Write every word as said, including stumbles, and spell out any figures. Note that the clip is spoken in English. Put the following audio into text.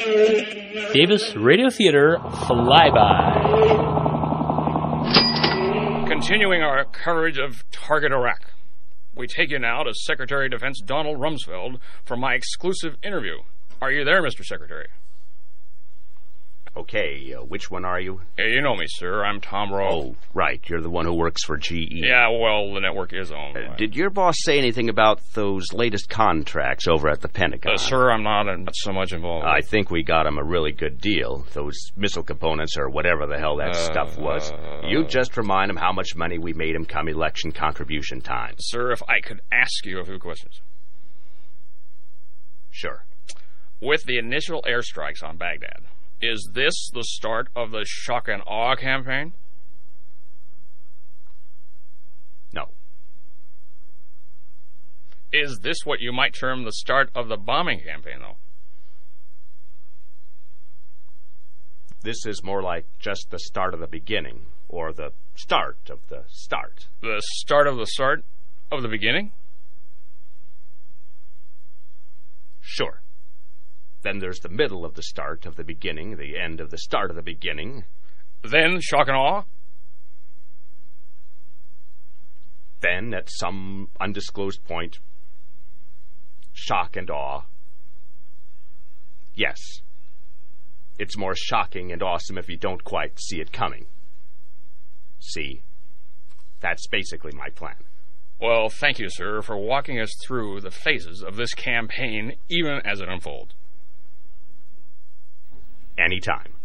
Davis Radio Theater Flyby. Continuing our coverage of Target Iraq, we take you now to Secretary of Defense Donald Rumsfeld for my exclusive interview. Are you there, Mister Secretary? Okay, uh, which one are you? Yeah, you know me, sir. I'm Tom Rowe. Oh, right. You're the one who works for G E. Yeah, well, the network is owned. Uh, did your boss say anything about those latest contracts over at the Pentagon? Uh, sir, I'm not, uh, not so much involved. I think we got him a really good deal. Those missile components or whatever the hell that uh, stuff was. Uh, you just remind him how much money we made him come election contribution time. Sir, if I could ask you a few questions. Sure. With the initial airstrikes on Baghdad, is this the start of the shock and awe campaign? No. Is this what you might term the start of the bombing campaign, though? This is more like just the start of the beginning, or the start of the start. The start of the start of the beginning? Sure. Then there's the middle of the start of the beginning, the end of the start of the beginning. Then shock and awe? Then, at some undisclosed point, shock and awe. Yes. It's more shocking and awesome if you don't quite see it coming. See? That's basically my plan. Well, thank you, sir, for walking us through the phases of this campaign, even as it unfolds. Anytime.